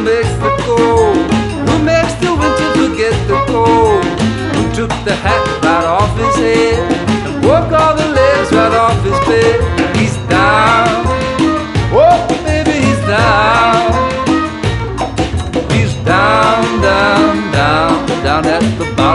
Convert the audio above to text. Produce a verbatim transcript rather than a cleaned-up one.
makes the cold? Who makes the winter forget the cold? Who took the hat right off his head and broke all the legs right off his bed? He's down, oh baby, he's down. He's down, down, down, down at the bottom.